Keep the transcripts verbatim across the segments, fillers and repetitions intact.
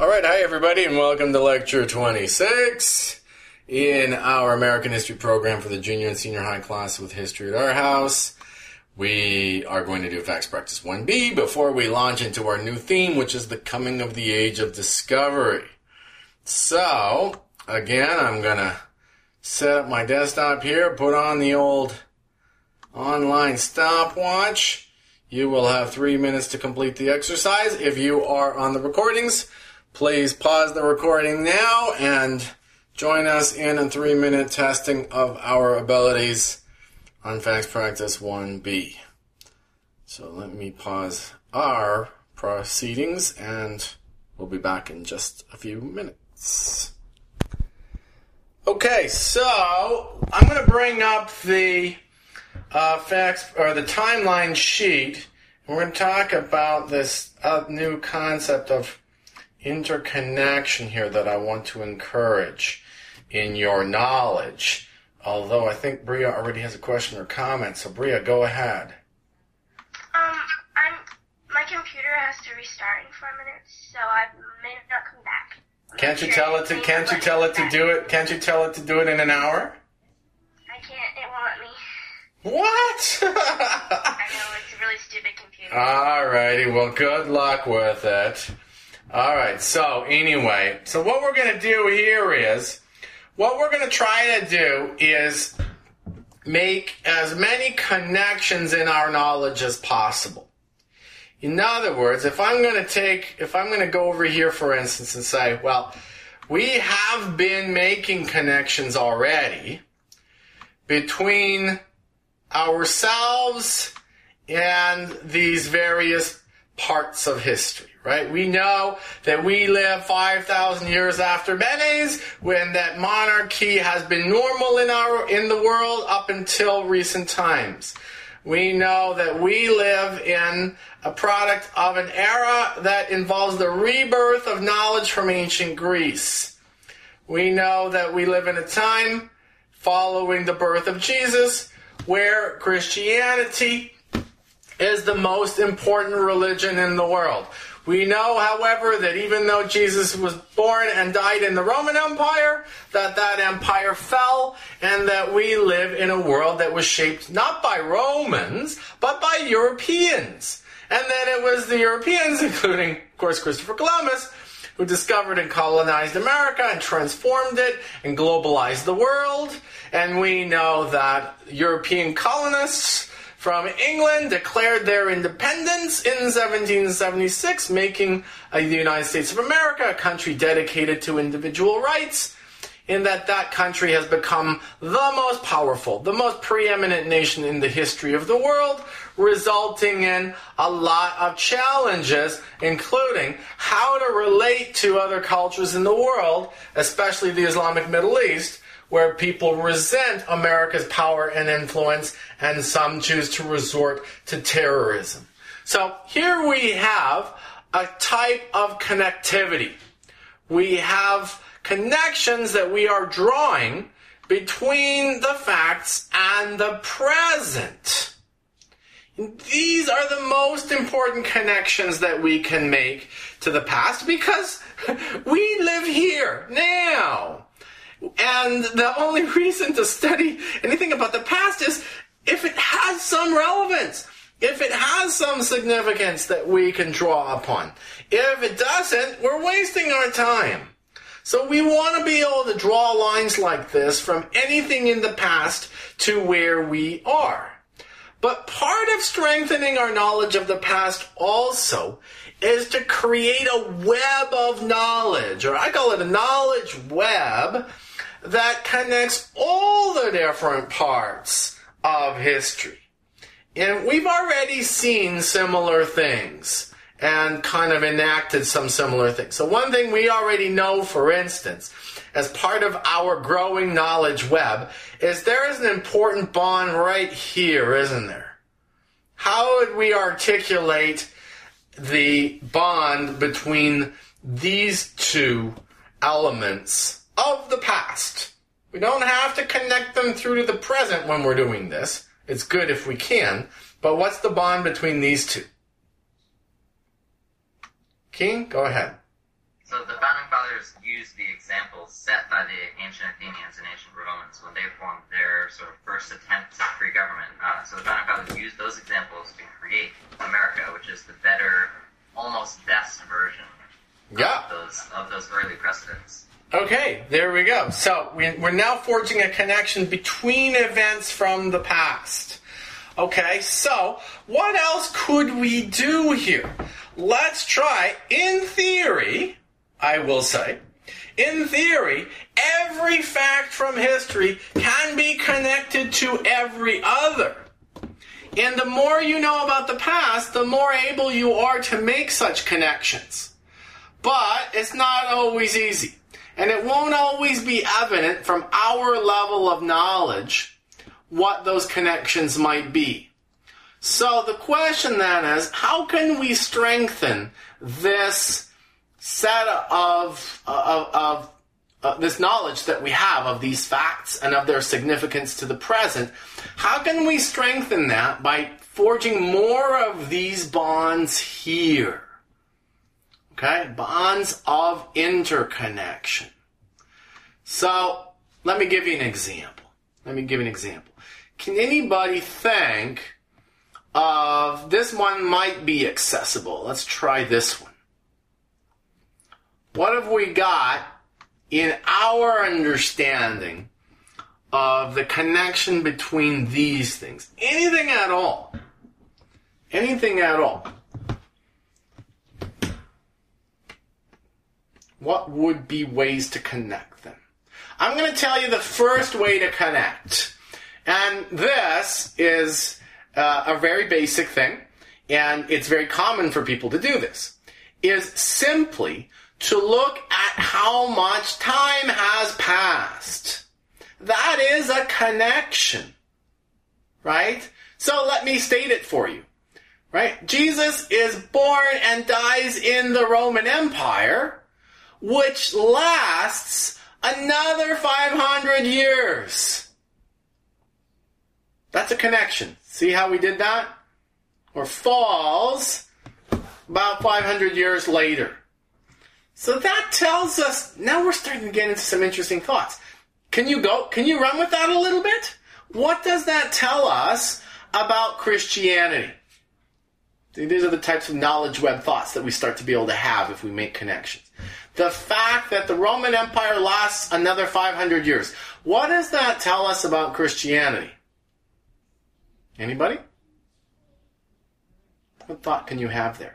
All right, hi everybody, and welcome to Lecture twenty-six in our American History program for the junior and senior high class with History at Our House. We are going to do Facts Practice one B before we launch into our new theme, which is the coming of the age of discovery. So, again, I'm going to set up my desktop here, put on the old online stopwatch. You will have three minutes to complete the exercise. If you are on the recordings, please pause the recording now and join us in a three-minute testing of our abilities on Facts Practice one B. So let me pause our proceedings and we'll be back in just a few minutes. Okay, so I'm going to bring up the uh, facts or the timeline sheet. And we're going to talk about this uh, new concept of interconnection here that I want to encourage in your knowledge. Although I think Bria already has a question or comment, so Bria, go ahead. Um, I'm my computer has to restart in four minutes, so I may not come back. I'm Can't you sure tell it to? Can't you tell it to do it? Can't you tell it to do it in an hour? I can't. It won't let me. What? I know, it's a really stupid computer. Alrighty, well, good luck with it. Alright, so anyway, so what we're going to do here is, what we're going to try to do is make as many connections in our knowledge as possible. In other words, if I'm going to take, if I'm going to go over here, for instance, and say, well, we have been making connections already between ourselves and these various parts of history, right? We know that we live five thousand years after Menes, when that monarchy has been normal in our in the world up until recent times. We know that we live in a product of an era that involves the rebirth of knowledge from ancient Greece. We know that we live in a time following the birth of Jesus where Christianity is the most important religion in the world. We know, however, that even though Jesus was born and died in the Roman Empire, that that empire fell, and that we live in a world that was shaped not by Romans, but by Europeans. And then it was the Europeans, including, of course, Christopher Columbus, who discovered and colonized America and transformed it and globalized the world. And we know that European colonists from England declared their independence in seventeen seventy-six, making uh, the United States of America a country dedicated to individual rights, in that that country has become the most powerful, the most preeminent nation in the history of the world, resulting in a lot of challenges, including how to relate to other cultures in the world, especially the Islamic Middle East, where people resent America's power and influence, and some choose to resort to terrorism. So here we have a type of connectivity. We have connections that we are drawing between the facts and the present. These are the most important connections that we can make to the past because we live here now. And the only reason to study anything about the past is if it has some relevance, if it has some significance that we can draw upon. If it doesn't, we're wasting our time. So we want to be able to draw lines like this from anything in the past to where we are. But part of strengthening our knowledge of the past also is to create a web of knowledge, or I call it a knowledge web, that connects all the different parts of history. And we've already seen similar things and kind of enacted some similar things. So one thing we already know, for instance, as part of our growing knowledge web, is there is an important bond right here, isn't there? How would we articulate the bond between these two elements of the past? We don't have to connect them through to the present when we're doing this. It's good if we can. But what's the bond between these two? King, go ahead. So the founding fathers used the examples set by the ancient Athenians and ancient Romans when they formed their sort of first attempt at free government. Uh, so the founding fathers used those examples to create America, which is the better, almost best version Yeah. of those of those early precedents. Okay, there we go. So we, we're now forging a connection between events from the past. Okay, so what else could we do here? Let's try, in theory, I will say, in theory, every fact from history can be connected to every other. And the more you know about the past, the more able you are to make such connections. But it's not always easy. And it won't always be evident from our level of knowledge what those connections might be. So the question then is, how can we strengthen this set of, of, of uh, this knowledge that we have of these facts and of their significance to the present? How can we strengthen that by forging more of these bonds here? Okay, bonds of interconnection. So, let me give you an example. Let me give you an example. Can anybody think of, this one might be accessible. Let's try this one. What have we got in our understanding of the connection between these things? Anything at all. Anything at all. What would be ways to connect them? I'm going to tell you the first way to connect. And this is uh, a very basic thing, and it's very common for people to do this, is simply to look at how much time has passed. That is a connection, right? So let me state it for you, right? Jesus is born and dies in the Roman Empire, which lasts another five hundred years. That's a connection. See how we did that? Or falls about five hundred years later. So that tells us, now we're starting to get into some interesting thoughts. Can you go, can you run with that a little bit? What does that tell us about Christianity? See, these are the types of knowledge web thoughts that we start to be able to have if we make connections. The fact that the Roman Empire lasts another five hundred years. What does that tell us about Christianity? Anybody? What thought can you have there?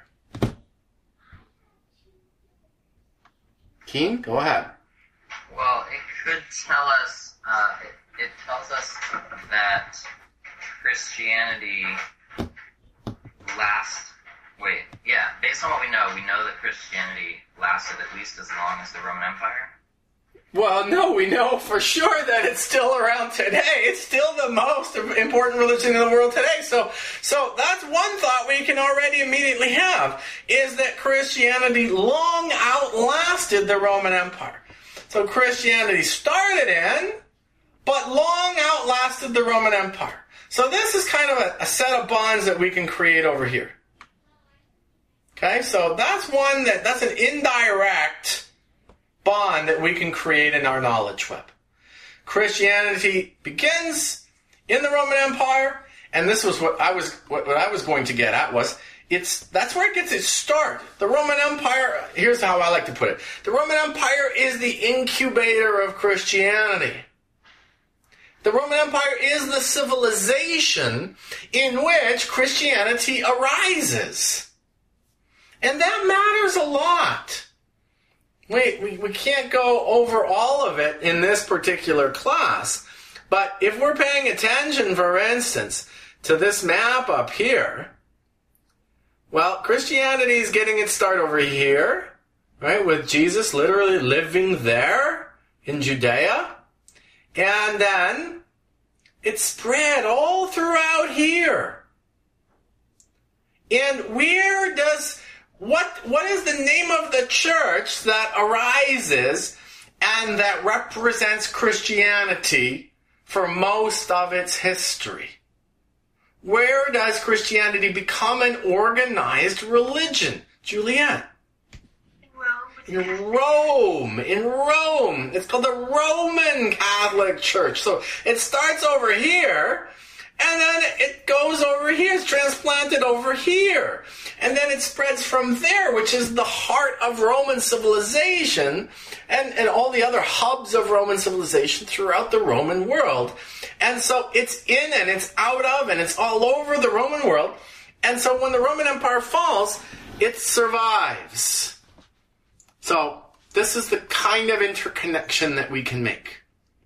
Keen, go ahead. Well, it could tell us, uh, it, it tells us that Christianity lasts, wait, yeah, based on what we know, we know that Christianity lasted at least as long as the Roman Empire. Well, no, we know for sure that it's still around today. It's still the most important religion in the world today. So, so that's one thought we can already immediately have, is that Christianity long outlasted the Roman Empire. So Christianity started in, but long outlasted the Roman Empire. So this is kind of a, a set of bonds that we can create over here. Okay, so that's one that, that's an indirect bond that we can create in our knowledge web. Christianity begins in the Roman Empire, and this was what I was what, what I was going to get at was it's that's where it gets its start. The Roman Empire, here's how I like to put it. The Roman Empire is the incubator of Christianity. The Roman Empire is the civilization in which Christianity arises. And that matters a lot. Wait, we, we can't go over all of it in this particular class. But if we're paying attention, for instance, to this map up here, well, Christianity is getting its start over here, right, with Jesus literally living there in Judea. And then it spread all throughout here. And where does... What what is the name of the church that arises and that represents Christianity for most of its history? Where does Christianity become an organized religion? Julianne? Rome, in Rome. In Rome. It's called the Roman Catholic Church. So it starts over here, and then it goes over here. It's transplanted over here. And then it spreads from there, which is the heart of Roman civilization and, and all the other hubs of Roman civilization throughout the Roman world. And so it's in and it's out of and it's all over the Roman world. And so when the Roman Empire falls, it survives. So this is the kind of interconnection that we can make.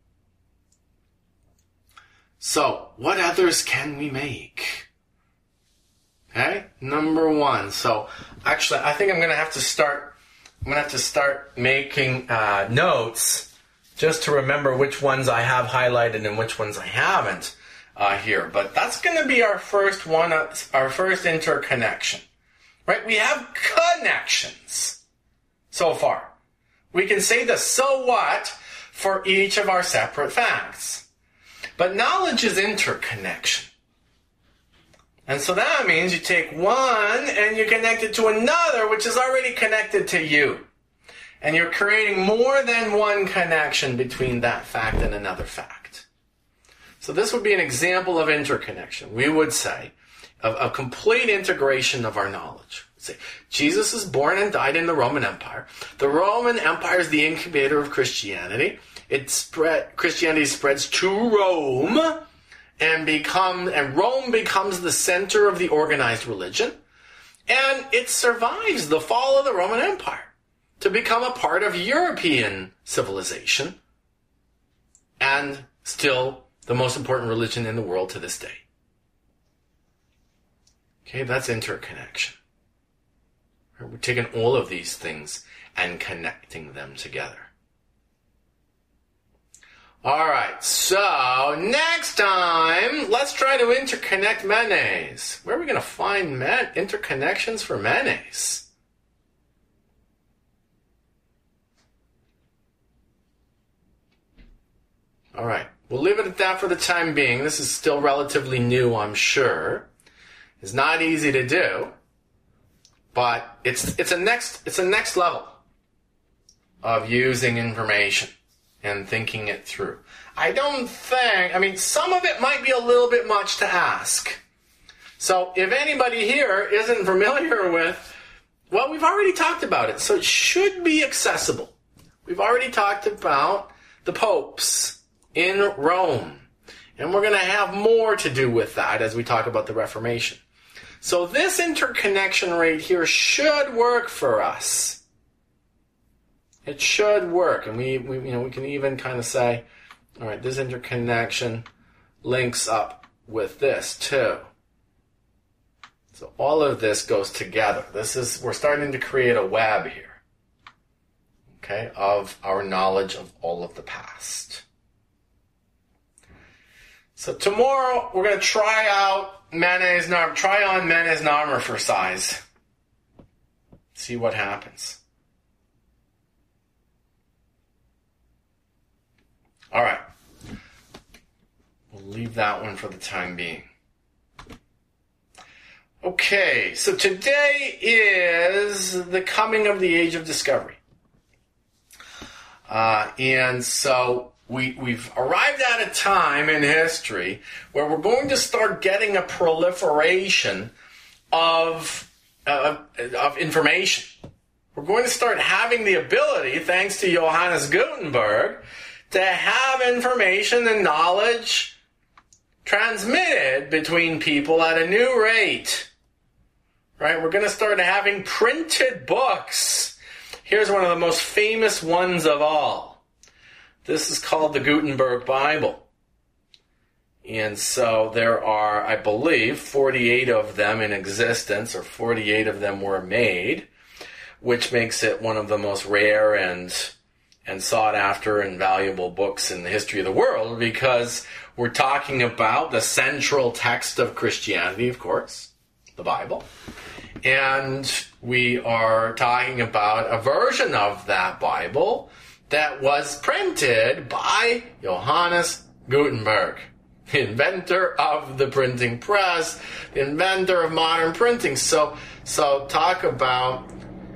So what others can we make? Okay, number one. So actually, I think I'm going to have to start. I'm going to have to start making uh, notes just to remember which ones I have highlighted and which ones I haven't uh, here. But that's going to be our first one. Our first interconnection, right? We have connections so far. We can say the so what for each of our separate facts, but knowledge is interconnection. And so that means you take one and you connect it to another, which is already connected to you. And you're creating more than one connection between that fact and another fact. So this would be an example of interconnection. We would say of a complete integration of our knowledge. We'd say Jesus is born and died in the Roman Empire. The Roman Empire is the incubator of Christianity. It spread, Christianity spreads to Rome. And become and Rome becomes the center of the organized religion, and it survives the fall of the Roman Empire to become a part of European civilization, and still the most important religion in the world to this day. Okay, that's interconnection. We're taking all of these things and connecting them together. Alright, so next time, let's try to interconnect Menes. Where are we going to find men- interconnections for Menes? Alright, we'll leave it at that for the time being. This is still relatively new, I'm sure. It's not easy to do, but it's it's a next it's a next level of using information and thinking it through. I don't think, I mean, some of it might be a little bit much to ask. So if anybody here isn't familiar with, well, we've already talked about it, so it should be accessible. We've already talked about the popes in Rome, and we're going to have more to do with that as we talk about the Reformation. So this interconnection right here should work for us. It should work, and we, we, you know, we can even kind of say, all right, this interconnection links up with this too. So all of this goes together. This is we're starting to create a web here, okay, of our knowledge of all of the past. So tomorrow we're going to try out Menes Narmer, try on Menes Narmer for size. See what happens. All right. We'll leave that one for the time being. Okay, so today is the coming of the age of discovery. Uh, and so we, we've arrived at a time in history where we're going to start getting a proliferation of, uh, of information. We're going to start having the ability, thanks to Johannes Gutenberg, to have information and knowledge transmitted between people at a new rate. Right? We're going to start having printed books. Here's one of the most famous ones of all. This is called the Gutenberg Bible. And so there are, I believe, forty-eight of them in existence, or forty-eight of them were made, which makes it one of the most rare and and sought after and valuable books in the history of the world, because we're talking about the central text of Christianity, of course, the Bible. And we are talking about a version of that Bible that was printed by Johannes Gutenberg, the inventor of the printing press, the inventor of modern printing. So, so talk about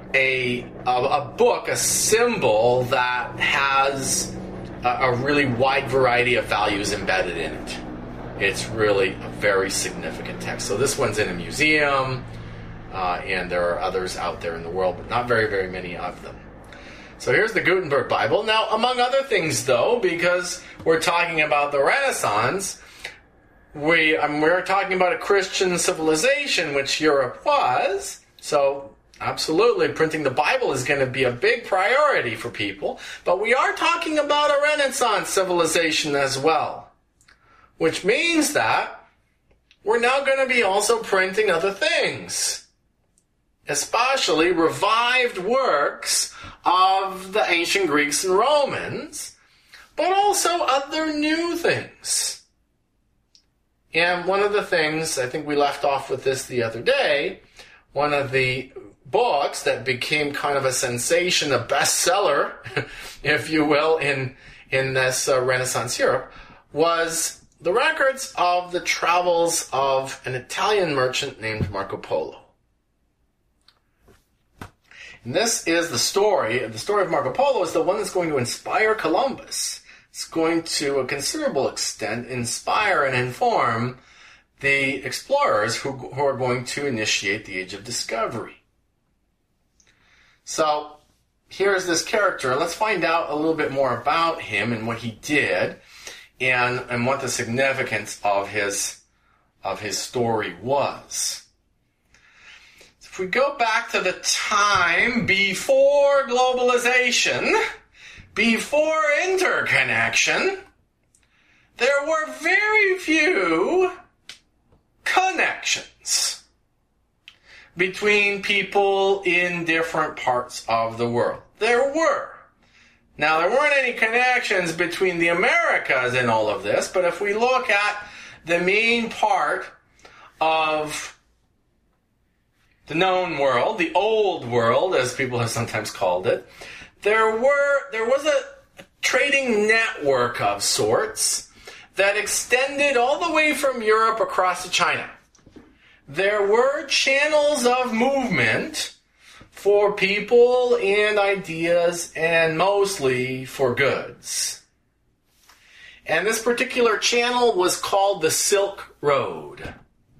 a, a, a book, a symbol that has a, a really wide variety of values embedded in it. It's really a very significant text. So this one's in a museum, uh, and there are others out there in the world, but not very, very many of them. So here's the Gutenberg Bible. Now, among other things, though, because we're talking about the Renaissance, we, um, we're talking about a Christian civilization, which Europe was. So, absolutely, printing the Bible is going to be a big priority for people. But we are talking about a Renaissance civilization as well, which means that we're now going to be also printing other things, especially revived works of the ancient Greeks and Romans, but also other new things. And one of the things, I think we left off with this the other day, one of the books that became kind of a sensation, a bestseller, if you will, in, in this uh, Renaissance Europe, was the records of the travels of an Italian merchant named Marco Polo. And this is the story. The story of Marco Polo is the one that's going to inspire Columbus. It's going to a considerable extent inspire and inform the explorers who, who are going to initiate the Age of Discovery. So here's this character. Let's find out a little bit more about him and what he did, and, and what the significance of his of his story was. If we go back to the time before globalization, before interconnection, there were very few connections between people in different parts of the world. There were. Now, there weren't any connections between the Americas in all of this, but if we look at the main part of the known world, the old world, as people have sometimes called it, there were there was a trading network of sorts that extended all the way from Europe across to China. There were channels of movement for people and ideas, and mostly for goods. And this particular channel was called the Silk Road,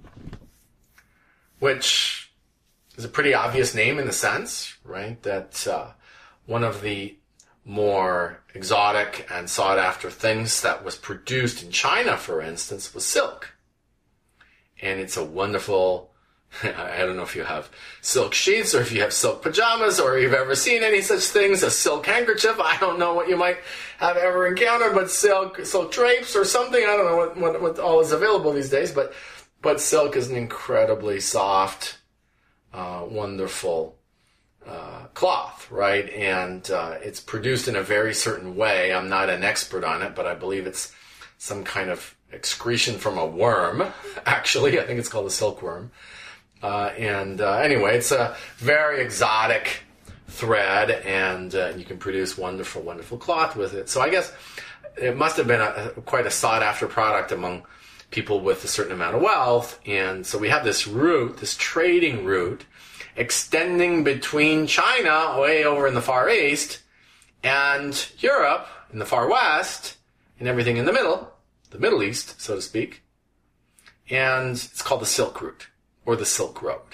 which is a pretty obvious name in the sense, right, that uh, one of the more exotic and sought-after things that was produced in China, for instance, was silk. And it's a wonderful, I don't know if you have silk sheets or if you have silk pajamas or you've ever seen any such things, a silk handkerchief. I don't know what you might have ever encountered, but silk, silk drapes or something. I don't know what, what, what all is available these days, but, but silk is an incredibly soft, Uh, wonderful uh, cloth, right? And uh, it's produced in a very certain way. I'm not an expert on it, but I believe it's some kind of excretion from a worm, actually. I think it's called a silkworm. Uh, and uh, anyway, it's a very exotic thread, and uh, you can produce wonderful, wonderful cloth with it. So I guess it must have been a, a, quite a sought-after product among people with a certain amount of wealth. And so we have this route, this trading route, extending between China, way over in the Far East, and Europe, in the Far West, and everything in the middle, the Middle East, so to speak. And it's called the Silk Route, or the Silk Road.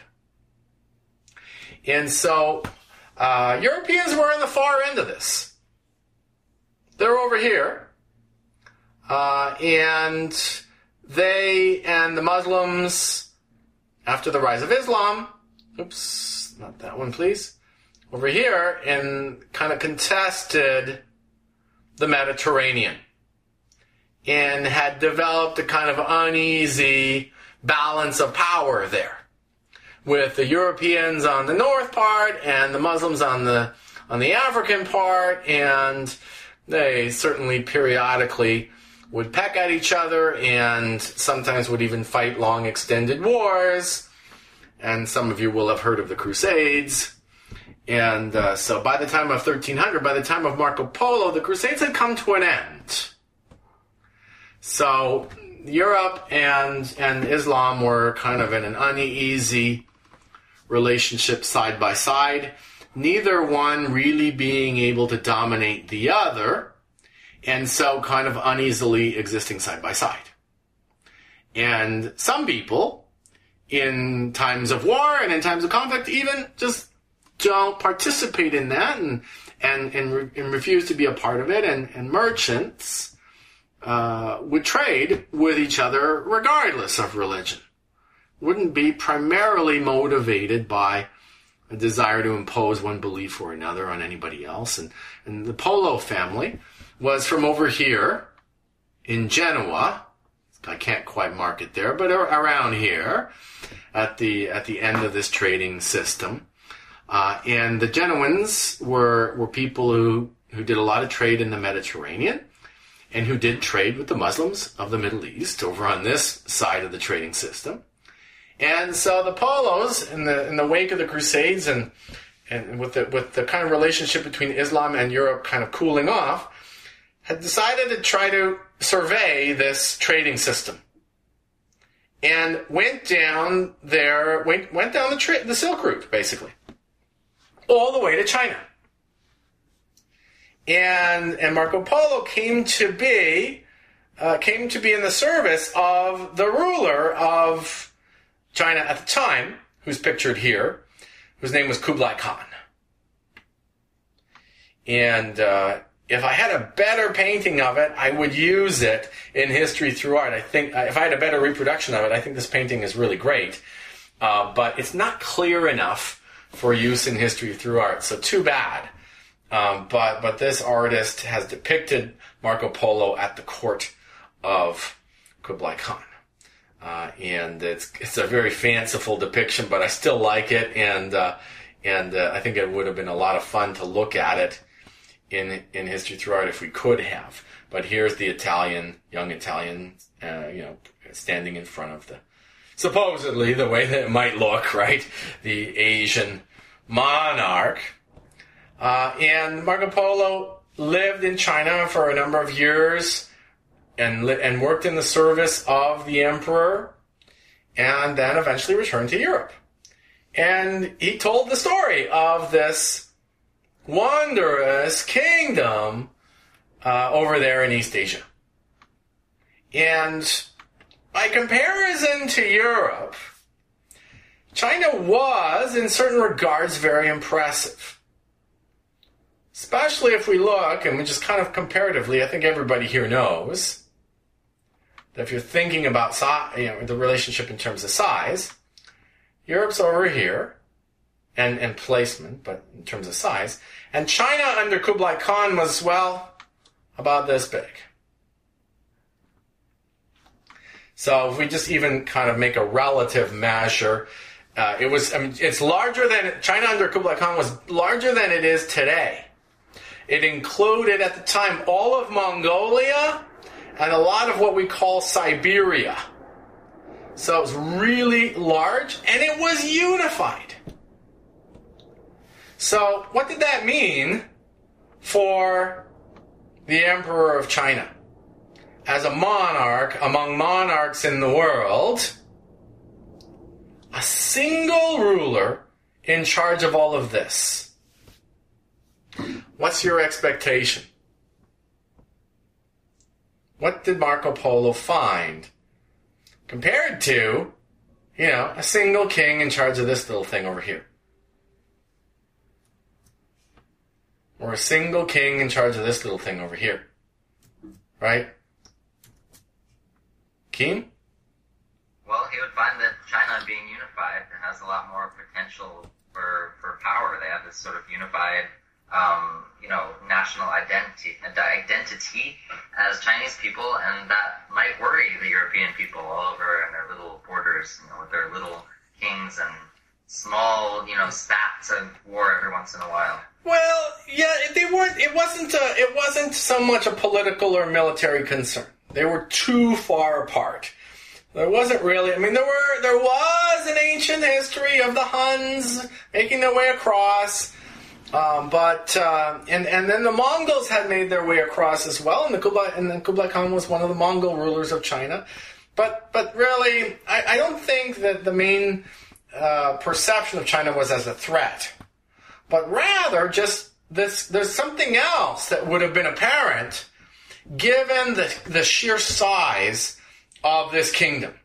And so uh, Europeans were on the far end of this. They're over here. Uh, and they and the Muslims, after the rise of Islam, oops, not that one, please, over here, and kind of contested the Mediterranean and had developed a kind of uneasy balance of power there, with the Europeans on the north part and the Muslims on the on the African part, and they certainly periodically would peck at each other and sometimes would even fight long extended wars. And some of you will have heard of the Crusades. And uh, so by the time of thirteen hundred, by the time of Marco Polo, the Crusades had come to an end. So Europe and, and Islam were kind of in an uneasy relationship side by side. neither one really being able to dominate the other, and so kind of uneasily existing side by side. And some people, in times of war and in times of conflict, even just don't participate in that and and and, re- and refuse to be a part of it. And, and merchants uh, would trade with each other regardless of religion. Wouldn't be primarily motivated by a desire to impose one belief or another on anybody else. And, and the Polo family was from over here in Genoa. I can't quite mark it there, but around here at the at the end of this trading system. Uh, and the Genoans were were people who, who did a lot of trade in the Mediterranean and who did trade with the Muslims of the Middle East over on this side of the trading system. And so the Polos, in the in the wake of the Crusades and and with the with the kind of relationship between Islam and Europe kind of cooling off, had decided to try to survey this trading system, and went down there, went, went down the, tra- the Silk Route, basically, all the way to China. And and Marco Polo came to be uh, came to be in the service of the ruler of China at the time, who's pictured here, whose name was Kublai Khan. And uh, if I had a better painting of it, I would use it in History Through Art. I think if I had a better reproduction of it, I think this painting is really great. Uh, but it's not clear enough for use in History Through Art, so too bad. Um, but but this artist has depicted Marco Polo at the court of Kublai Khan. Uh, and it's it's a very fanciful depiction, but I still like it, and uh, and uh, I think it would have been a lot of fun to look at it in in History Through Art if we could have. But here's the Italian, young Italian, uh, you know, standing in front of the, supposedly the way that it might look, right? The Asian monarch. Uh, and Marco Polo lived in China for a number of years and li- and worked in the service of the emperor, and then eventually returned to Europe. And he told the story of this wondrous kingdom uh, over there in East Asia. And by comparison to Europe, China was, in certain regards, very impressive. Especially if we look, and we just kind of comparatively, I think everybody here knows, that if you're thinking about si- you know, the relationship in terms of size, Europe's over here, and, and placement, but in terms of size. And China under Kublai Khan was, well, about this big. So if we just even kind of make a relative measure, uh, it was, I mean, it's larger than, China under Kublai Khan was larger than it is today. It included at the time all of Mongolia and a lot of what we call Siberia. So it was really large, and it was unified. So what did that mean for the Emperor of China? As a monarch, among monarchs in the world, a single ruler in charge of all of this. What's your expectation? What did Marco Polo find compared to, you know, a single king in charge of this little thing over here? Or a single king in charge of this little thing over here? Right? Keem? Well, he would find that China being unified has a lot more potential for, for power. They have this sort of unified Um, you know, national identity, identity as Chinese people, and that might worry the European people all over in their little borders, you know, with their little kings and small, you know, spats of war every once in a while. Well, yeah, they weren't. It wasn't. A, it wasn't so much a political or military concern. They were too far apart. There wasn't really. I mean, there were. There was an ancient history of the Huns making their way across. Um, but uh, and and then the Mongols had made their way across as well, and the Kublai and then Kublai Khan was one of the Mongol rulers of China. But but really, I, I don't think that the main uh, perception of China was as a threat, but rather just this, there's something else that would have been apparent given the, the sheer size of this kingdom.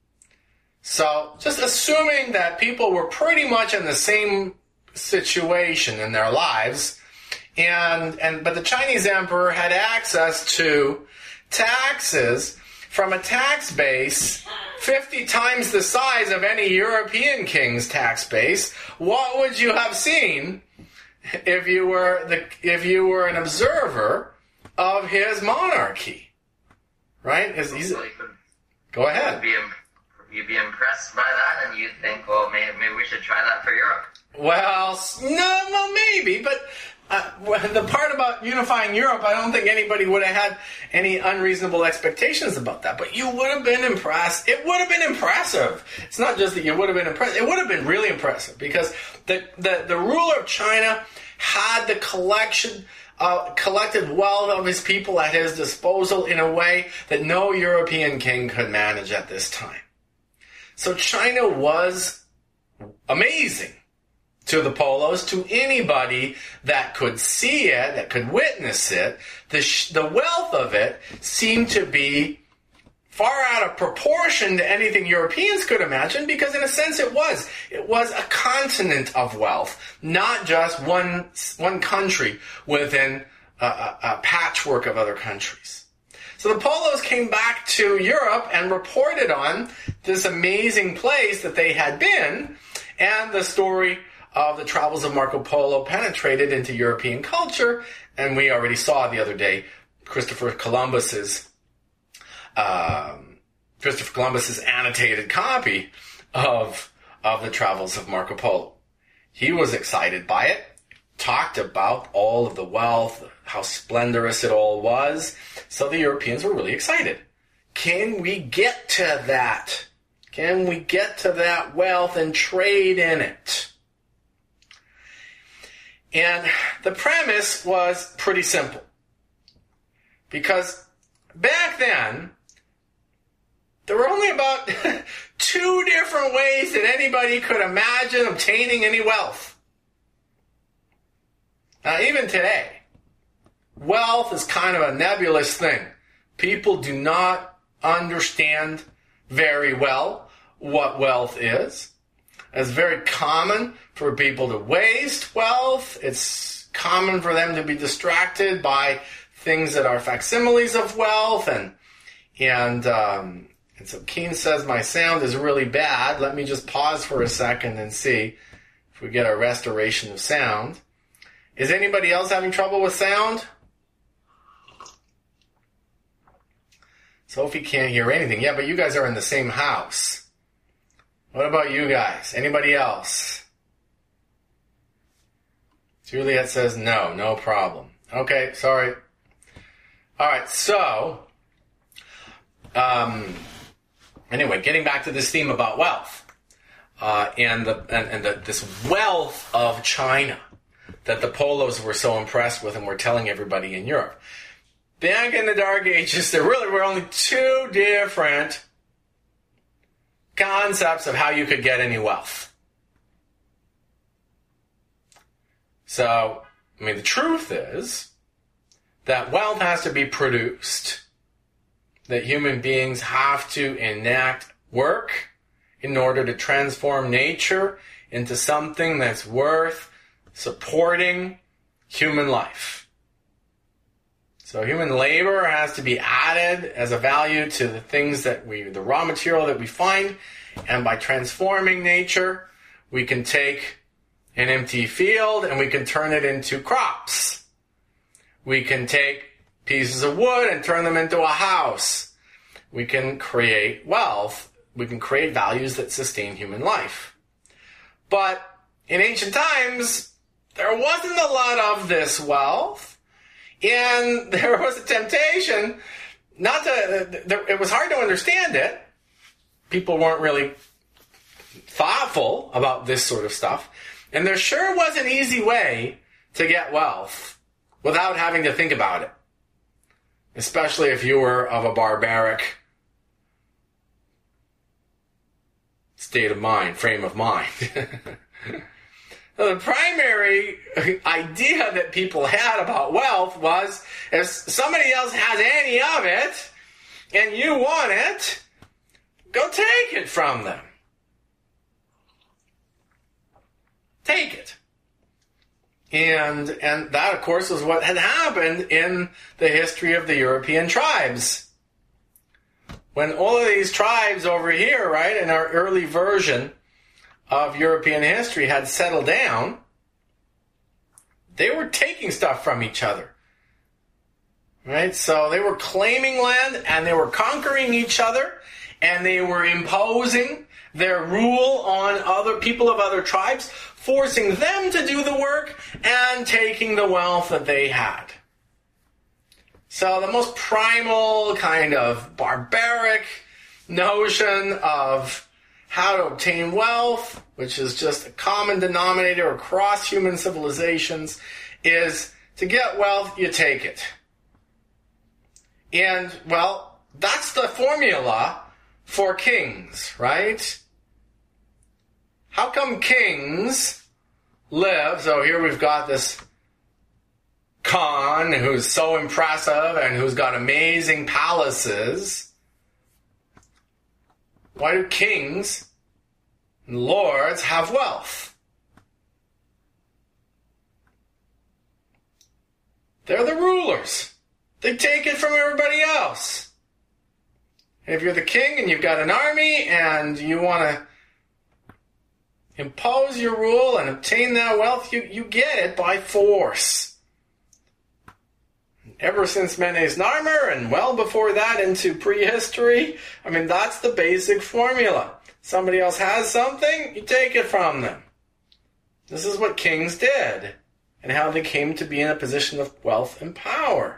So just assuming that people were pretty much in the same situation in their lives, and and but the Chinese emperor had access to taxes from a tax base fifty times the size of any European king's tax base, what would you have seen if you were the if you were an observer of his monarchy? Right? Is he's, go ahead. You'd be, you'd be impressed by that, and you'd think, well, maybe, maybe we should try that for Europe. Well, no, well, maybe, but uh, the part about unifying Europe, I don't think anybody would have had any unreasonable expectations about that. But you would have been impressed. It would have been impressive. It's not just that you would have been impressed. It would have been really impressive because the the, the ruler of China had the collection, uh, collected wealth of his people at his disposal in a way that no European king could manage at this time. So China was amazing to the Polos, to anybody that could see it, that could witness it. The, sh- the wealth of it seemed to be far out of proportion to anything Europeans could imagine, because in a sense it was. It was a continent of wealth, not just one, one country within a, a, a patchwork of other countries. So the Polos came back to Europe and reported on this amazing place that they had been, and the story of the travels of Marco Polo penetrated into European culture, and we already saw the other day Christopher Columbus's um, Christopher Columbus's annotated copy of of the travels of Marco Polo. He was excited by it, talked about all of the wealth, how splendorous it all was. So the Europeans were really excited. Can we get to that? Can we get to that wealth and trade in it? And the premise was pretty simple. Because back then, there were only about two different ways that anybody could imagine obtaining any wealth. Now, even today, wealth is kind of a nebulous thing. People do not understand very well what wealth is. It's very common for people to waste wealth. It's common for them to be distracted by things that are facsimiles of wealth. And and um, and so Keen says, my sound is really bad. Let me just pause for a second and see if we get a restoration of sound. Is anybody else having trouble with sound? Sophie can't hear anything. Yeah, but you guys are in the same house. What about you guys? Anybody else? Juliet says no, no problem. Okay, sorry. All right, so, um, anyway, getting back to this theme about wealth, uh, and the and, and the, this wealth of China that the Polos were so impressed with and were telling everybody in Europe. Back in the Dark Ages, there really were only two different concepts of how you could get any wealth. So, I mean, the truth is that wealth has to be produced, that human beings have to enact work in order to transform nature into something that's worth supporting human life. So human labor has to be added as a value to the things that we, the raw material that we find, and by transforming nature, we can take an empty field and we can turn it into crops. We can take pieces of wood and turn them into a house. We can create wealth. We can create values that sustain human life. But in ancient times, there wasn't a lot of this wealth. And there was a temptation not to, it was hard to understand it. People weren't really thoughtful about this sort of stuff. And there sure was an easy way to get wealth without having to think about it. Especially if you were of a barbaric state of mind, frame of mind. The primary idea that people had about wealth was, if somebody else has any of it, and you want it, go take it from them. Take it. And, and that, of course, was what had happened in the history of the European tribes. When all of these tribes over here, right, in our early version of European history had settled down, they were taking stuff from each other. Right? So they were claiming land and they were conquering each other and they were imposing their rule on other people of other tribes, forcing them to do the work and taking the wealth that they had. So the most primal kind of barbaric notion of how to obtain wealth, which is just a common denominator across human civilizations, is to get wealth, you take it. And, well, that's the formula for kings, right? How come kings live? So here we've got this Khan who's so impressive and who's got amazing palaces. Why do kings and lords have wealth? They're the rulers. They take it from everybody else. If you're the king and you've got an army and you want to impose your rule and obtain that wealth, you, you get it by force. Ever since Menes Narmer and well before that into prehistory, I mean, that's the basic formula. Somebody else has something, you take it from them. This is what kings did and how they came to be in a position of wealth and power.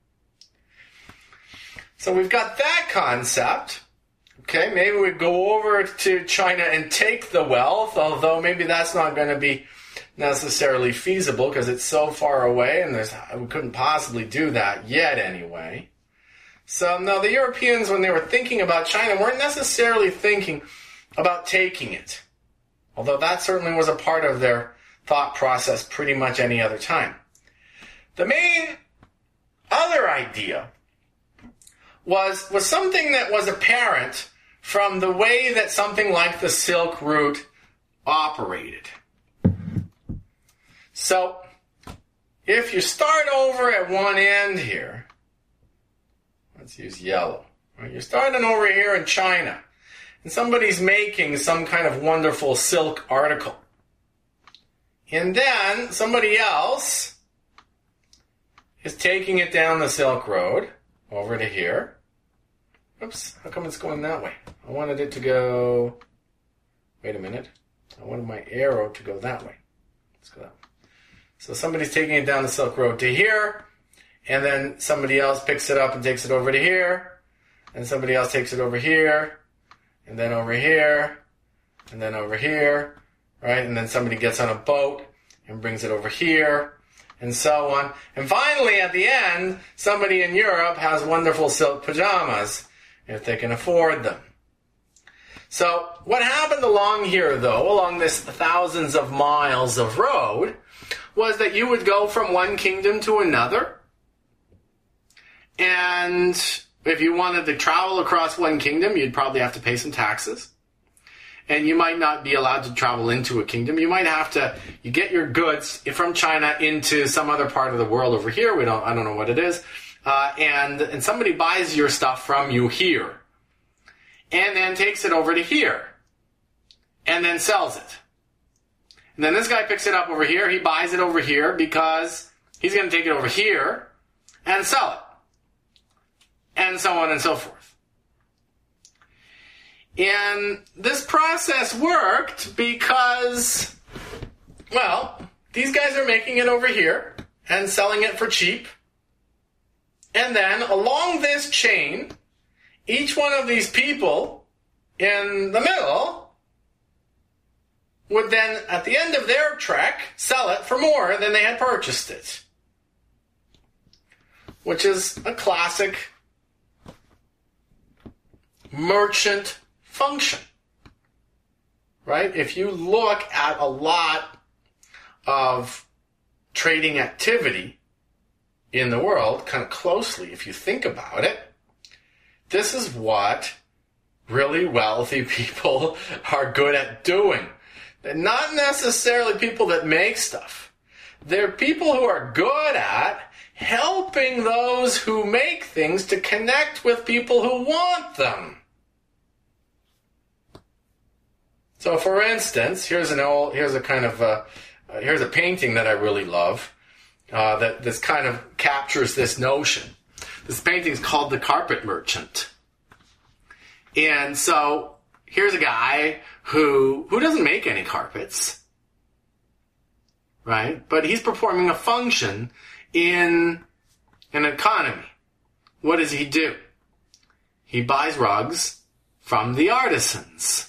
So we've got that concept. Okay, maybe we go over to China and take the wealth, although maybe that's not going to be necessarily feasible because it's so far away and there's, we couldn't possibly do that yet anyway. So no, the Europeans, when they were thinking about China, weren't necessarily thinking about taking it, although that certainly was a part of their thought process pretty much any other time. The main other idea was, was something that was apparent from the way that something like the Silk Route operated. So, if you start over at one end here, let's use yellow. Right? You're starting over here in China, and somebody's making some kind of wonderful silk article. And then somebody else is taking it down the Silk Road over to here. Oops, how come it's going that way? I wanted it to go... Wait a minute. I wanted my arrow to go that way. Let's go that way. So somebody's taking it down the Silk Road to here, and then somebody else picks it up and takes it over to here, and somebody else takes it over here, and then over here, and then over here, right? And then somebody gets on a boat and brings it over here, and so on. And finally, at the end, somebody in Europe has wonderful silk pajamas, if they can afford them. So what happened along here, though, along this thousands of miles of road, was that you would go from one kingdom to another. And if you wanted to travel across one kingdom, you'd probably have to pay some taxes. And you might not be allowed to travel into a kingdom. You might have to, you get your goods from China into some other part of the world over here. We don't, I don't know what it is. Uh, and, and somebody buys your stuff from you here. And then takes it over to here. And then sells it. And then this guy picks it up over here. He buys it over here because he's going to take it over here and sell it. And so on and so forth. And this process worked because, well, these guys are making it over here and selling it for cheap. And then along this chain, each one of these people in the middle would then, at the end of their trek, sell it for more than they had purchased it. Which is a classic merchant function. Right? If you look at a lot of trading activity in the world, kind of closely, if you think about it, this is what really wealthy people are good at doing. They're not necessarily people that make stuff. They're people who are good at helping those who make things to connect with people who want them. So, for instance, here's an old, here's a kind of, uh, uh, here's a painting that I really love, uh, that this kind of captures this notion. This painting is called The Carpet Merchant. And so, here's a guy who, who doesn't make any carpets, right? But he's performing a function in an economy. What does he do? He buys rugs from the artisans.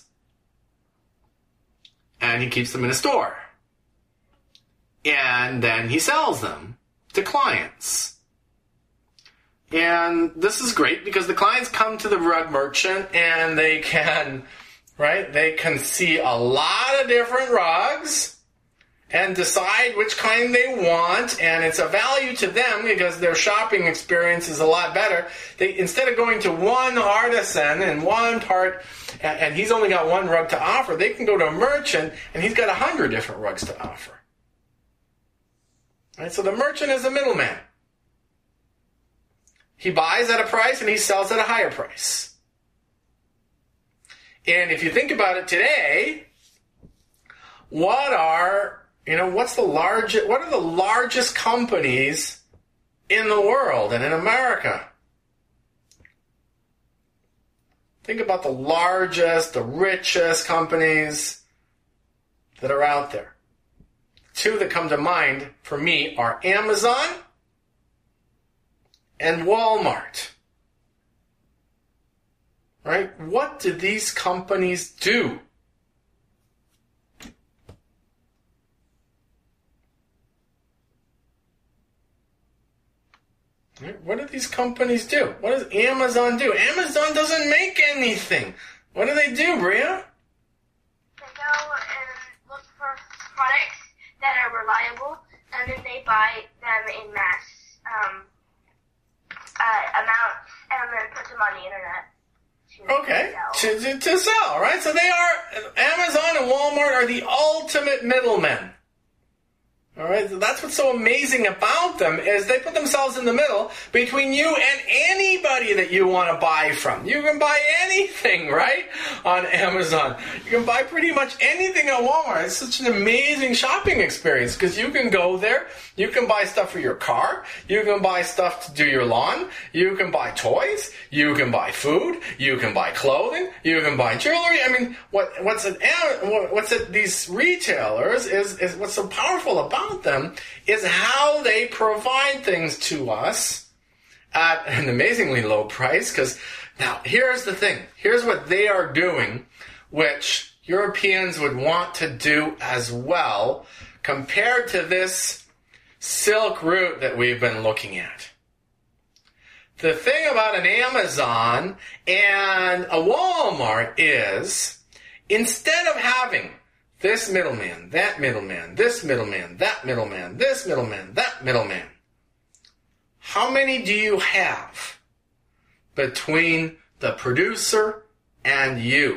And he keeps them in a store. And then he sells them to clients. And this is great because the clients come to the rug merchant and they can, right, they can see a lot of different rugs and decide which kind they want, and it's a value to them because their shopping experience is a lot better. They, instead of going to one artisan and one part, and, and he's only got one rug to offer, they can go to a merchant and he's got a hundred different rugs to offer. Right, so the merchant is a middleman. He buys at a price and he sells at a higher price. And if you think about it today, what are You know, what's the largest, what are the largest companies in the world and in America? Think about the largest, the richest companies that are out there. Two that come to mind for me are Amazon and Walmart. Right? What do these companies do? What do these companies do? What does Amazon do? Amazon doesn't make anything. What do they do, Bria? They go and look for products that are reliable, and then they buy them in mass um, uh, amounts, and then put them on the internet. To okay, sell. To, to, to sell, right? So they are, Amazon and Walmart are the ultimate middlemen. All right, so that's what's so amazing about them is they put themselves in the middle between you and anybody that you want to buy from. You can buy anything, right, on Amazon. You can buy pretty much anything at Walmart. It's such an amazing shopping experience because you can go there, you can buy stuff for your car, you can buy stuff to do your lawn, you can buy toys, you can buy food, you can buy clothing, you can buy jewelry. I mean, what what's it? What's it? These retailers is is what's so powerful about them is how they provide things to us at an amazingly low price. Because now here's the thing, here's what they are doing, which Europeans would want to do as well, compared to this Silk Route that we've been looking at. The thing about an Amazon and a Walmart is, instead of having this middleman, that middleman, this middleman, that middleman, this middleman, that middleman, how many do you have between the producer and you?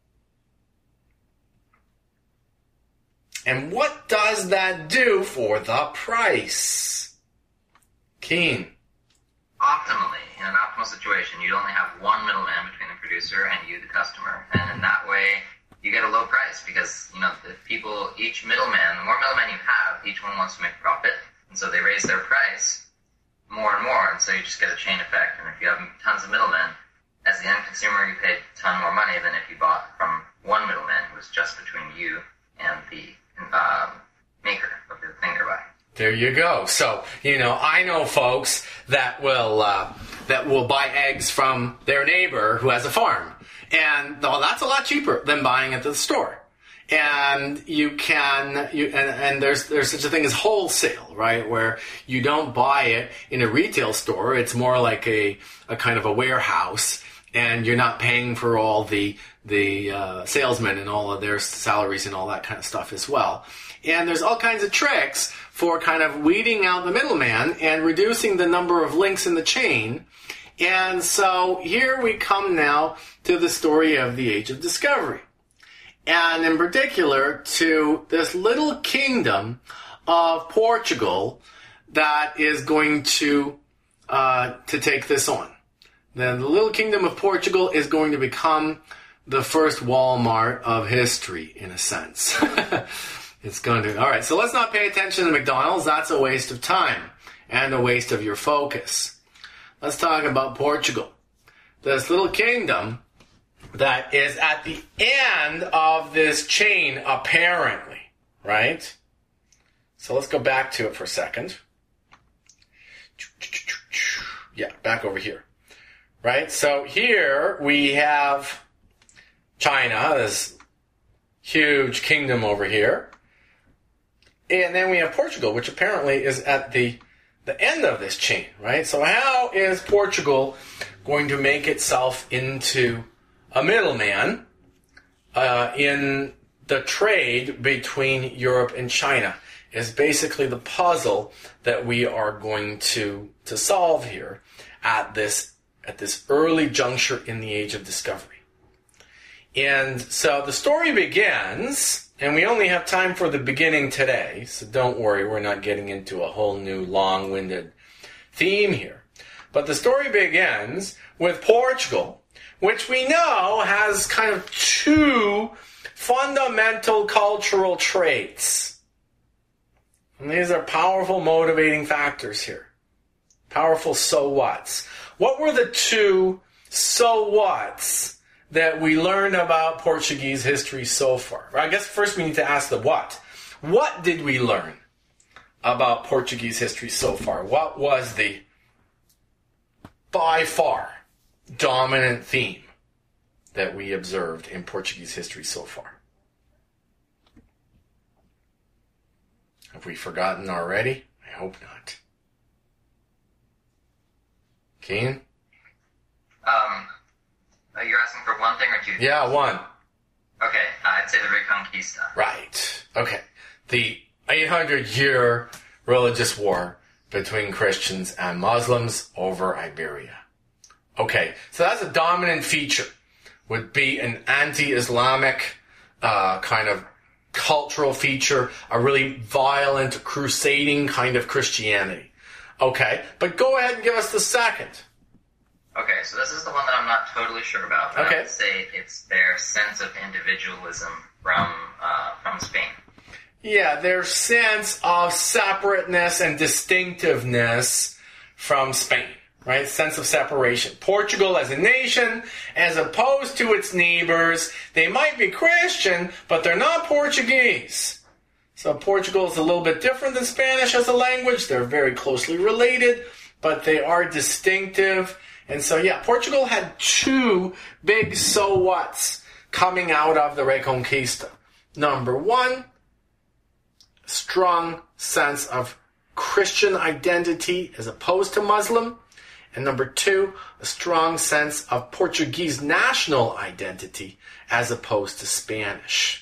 And what does that do for the price? Keen. Optimally, in an optimal situation, you'd only have one middleman between the producer and you, the customer. And in that way, you get a low price because, you know, the people, each middleman, the more middlemen you have, each one wants to make profit. And so they raise their price more and more. And so you just get a chain effect. And if you have tons of middlemen, as the end consumer, you pay a ton more money than if you bought from one middleman who was just between you and the um, maker of the thing you're buying. There you go. So, you know, I know folks that will uh, that will buy eggs from their neighbor who has a farm. And well, that's a lot cheaper than buying at the store. And you can, you and, and there's there's such a thing as wholesale, right? Where you don't buy it in a retail store. It's more like a, a kind of a warehouse. and you're not paying for all the the uh, salesmen and all of their salaries and all that kind of stuff as well. And there's all kinds of tricks for kind of weeding out the middleman and reducing the number of links in the chain. And so here we come now to the story of the Age of Discovery. And in particular to this little kingdom of Portugal that is going to uh, to take this on. Then the little kingdom of Portugal is going to become the first Walmart of history, in a sense. It's going to... All right, so let's not pay attention to McDonald's. That's a waste of time and a waste of your focus. Let's talk about Portugal. This little kingdom that is at the end of this chain, apparently, right? So let's go back to it for a second. Yeah, back over here. Right? So here we have China, this huge kingdom over here. And then we have Portugal, which apparently is at the, the end of this chain, right? So how is Portugal going to make itself into a middleman uh, in the trade between Europe and China? Is basically the puzzle that we are going to, to solve here at this, at this early juncture in the Age of Discovery. And so the story begins, and we only have time for the beginning today, so don't worry, we're not getting into a whole new long-winded theme here. But the story begins with Portugal, which we know has kind of two fundamental cultural traits. And these are powerful motivating factors here. Powerful so whats. What were the two so whats that we learned about Portuguese history so far? I guess first we need to ask the what. What did we learn about Portuguese history so far? What was the, by far, dominant theme that we observed in Portuguese history so far? Have we forgotten already? I hope not. Keen? Um, you're asking for one thing or two things? Yeah, one. Okay, uh, I'd say the Reconquista. Right. Okay. The eight hundred year religious war between Christians and Muslims over Iberia. Okay, so that's a dominant feature. Would be an anti-Islamic uh, kind of cultural feature, a really violent, crusading kind of Christianity. Okay, but go ahead and give us the second. Okay, so this is the one that I'm not totally sure about. But Okay. I would say it's their sense of individualism from uh, from Spain. Yeah, their sense of separateness and distinctiveness from Spain, right? Sense of separation. Portugal as a nation, as opposed to its neighbors, they might be Christian, but they're not Portuguese. So Portugal is a little bit different than Spanish as a language. They're very closely related, but they are distinctive. And so, yeah, Portugal had two big so whats coming out of the Reconquista. Number one, strong sense of Christian identity as opposed to Muslim. And number two, a strong sense of Portuguese national identity as opposed to Spanish.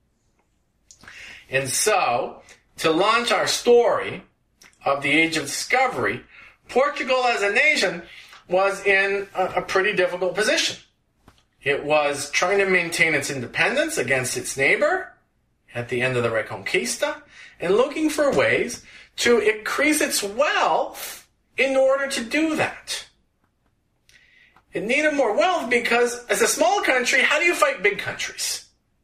And so, to launch our story of the Age of Discovery, Portugal as a nation was in a, a pretty difficult position. It was trying to maintain its independence against its neighbor at the end of the Reconquista and looking for ways to increase its wealth in order to do that. It needed more wealth because as a small country, how do you fight big countries?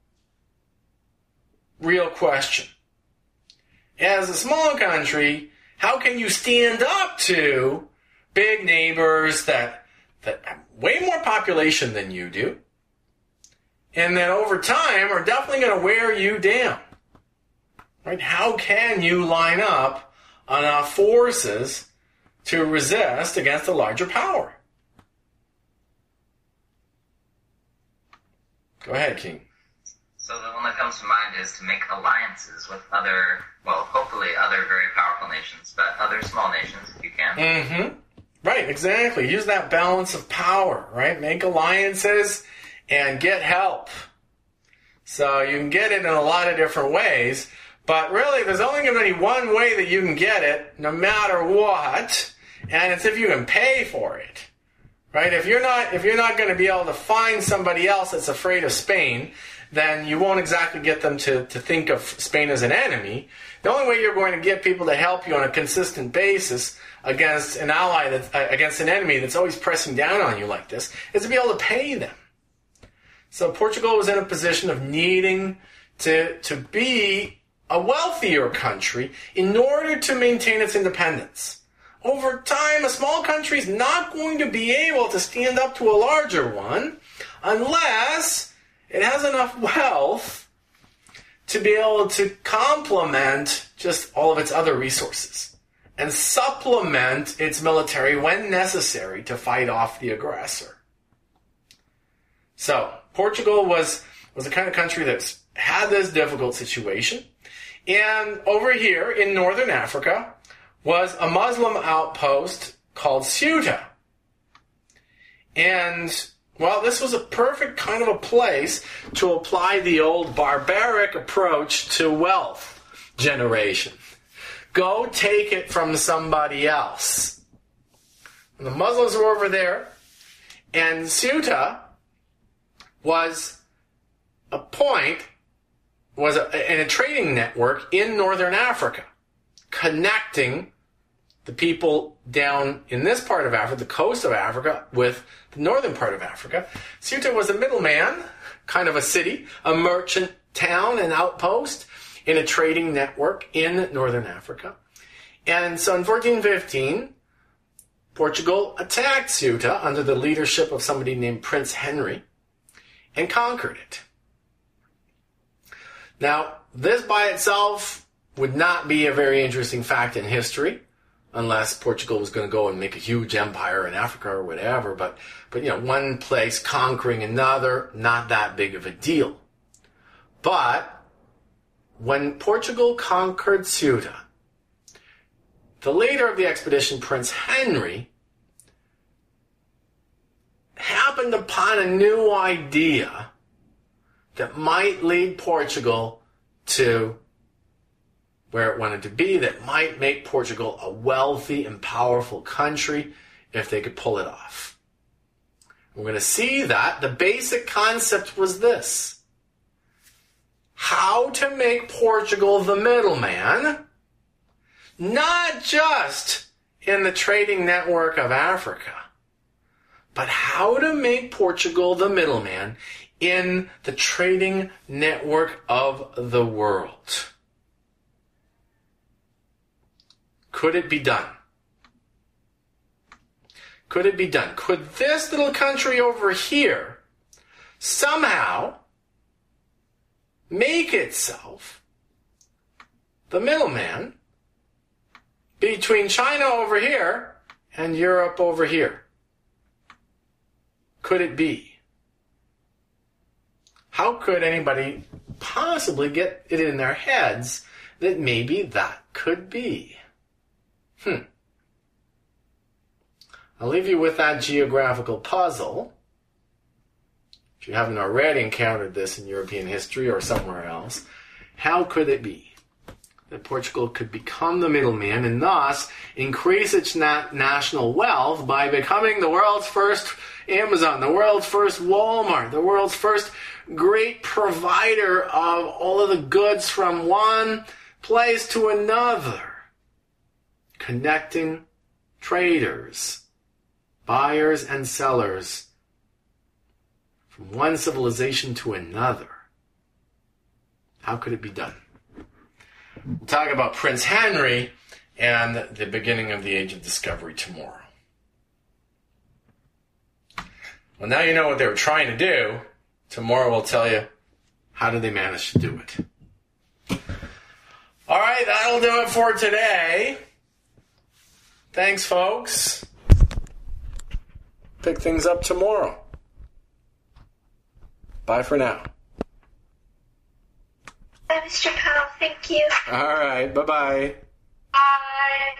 Real question. As a small country, how can you stand up to big neighbors that, that have way more population than you do, and that over time are definitely going to wear you down? Right? How can you line up enough forces to resist against a larger power? Go ahead, King. So the one that comes to mind is to make alliances with other, well, hopefully other very powerful nations, but other small nations if you can. Mm-hmm. Right, exactly. Use that balance of power, right? Make alliances and get help. So you can get it in a lot of different ways, but really there's only going to be one way that you can get it, no matter what, and it's if you can pay for it. Right? If you're not if you're not going to be able to find somebody else that's afraid of Spain, then you won't exactly get them to, to think of Spain as an enemy. The only way you're going to get people to help you on a consistent basis against an ally that's uh, against an enemy that's always pressing down on you like this is to be able to pay them. So Portugal was in a position of needing to to be a wealthier country in order to maintain its independence. Over time, a small country is not going to be able to stand up to a larger one unless it has enough wealth to be able to complement just all of its other resources and supplement its military when necessary to fight off the aggressor. So, Portugal was, was the kind of country that had this difficult situation. And over here in northern Africa was a Muslim outpost called Ceuta. And, well, this was a perfect kind of a place to apply the old barbaric approach to wealth generation. Go take it from somebody else. And the Muslims were over there, and Ceuta was a point, was a, in a trading network in northern Africa, connecting the people down in this part of Africa, the coast of Africa, with the northern part of Africa. Ceuta was a middleman, kind of a city, a merchant town, an outpost in a trading network in northern Africa. And so in fourteen fifteen, Portugal attacked Ceuta under the leadership of somebody named Prince Henry and conquered it. Now, this by itself would not be a very interesting fact in history, unless Portugal was going to go and make a huge empire in Africa or whatever. But, but you know, one place conquering another, not that big of a deal. But when Portugal conquered Ceuta, the leader of the expedition, Prince Henry, happened upon a new idea that might lead Portugal to where it wanted to be, that might make Portugal a wealthy and powerful country if they could pull it off. We're going to see that the basic concept was this: how to make Portugal the middleman, not just in the trading network of Africa, but how to make Portugal the middleman in the trading network of the world. Could it be done? Could it be done? Could this little country over here somehow make itself the middleman between China over here and Europe over here? Could it be? How could anybody possibly get it in their heads that maybe that could be? Hmm. I'll leave you with that geographical puzzle. If you haven't already encountered this in European history or somewhere else, how could it be that Portugal could become the middleman and thus increase its nat- national wealth by becoming the world's first Amazon, the world's first Walmart, the world's first great provider of all of the goods from one place to another, connecting traders, buyers and sellers from one civilization to another? How could it be done? We'll talk about Prince Henry and the beginning of the Age of Discovery tomorrow. Well, now you know what they were trying to do. Tomorrow we'll tell you how did they manage to do it. All right, that'll do it for today. Thanks, folks. Pick things up tomorrow. Bye for now. Bye, Mister Powell. Thank you. All right, bye-bye. Bye.